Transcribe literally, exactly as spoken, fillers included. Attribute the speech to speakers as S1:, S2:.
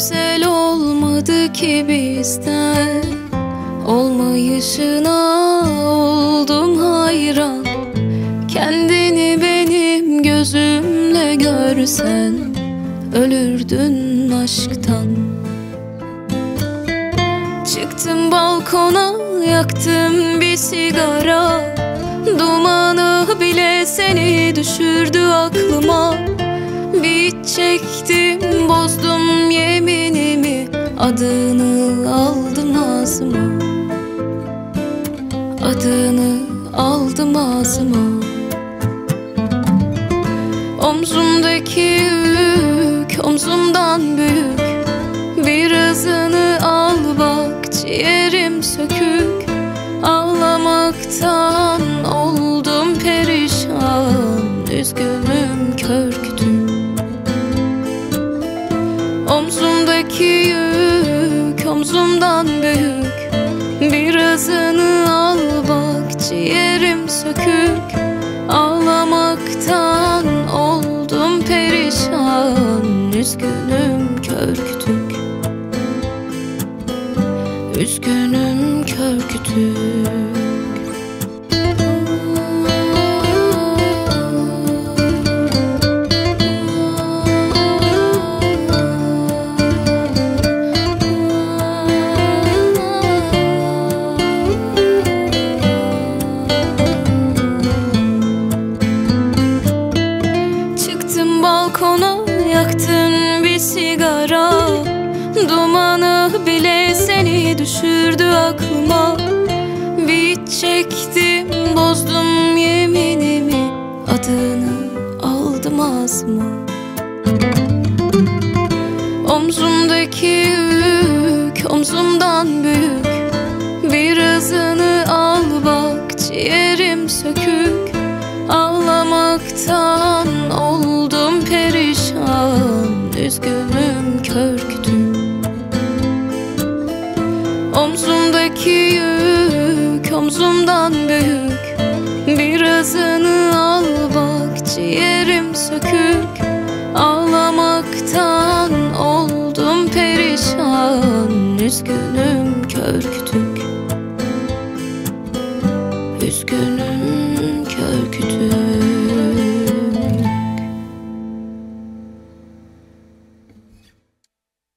S1: güzel olmadı ki bizden. Olmayışına oldum hayran. Kendini benim gözümle görsen ölürdün aşktan. Çıktım balkona, yaktım bir sigara. Dumanı bile seni düşürdü aklıma. Bir çektim, bozdum yeminimi. Adını aldım ağzıma. Adını aldım ağzıma. Omzumdaki yük omzumdan büyük. Birazını al bak, ciğerim sökük. Ağlamaktan oldum perişan. Üzgünüm, kör kütük. Omzumdaki yük omzumdan büyük. Birazını al bak, ciğerim sökük. Ağlamaktan oldum perişan. Üzgünüm, kör kütük. Üzgünüm, kör kütük. Balkona, yaktın bir sigara. Dumanı bile seni düşürdü aklıma. Bir çektim, bozdum yeminimi. Adını aldım ağzıma. Omzumdaki yük omzumdan büyük. Birazını al bak, ciğerim sökük. Ağlamaktan oldum perişan. Üzgünüm, kör kütük. Omzumdaki yük omzumdan büyük. Birazını al bak, ciğerim sökük. Ağlamaktan oldum perişan. Üzgünüm, kör kütük.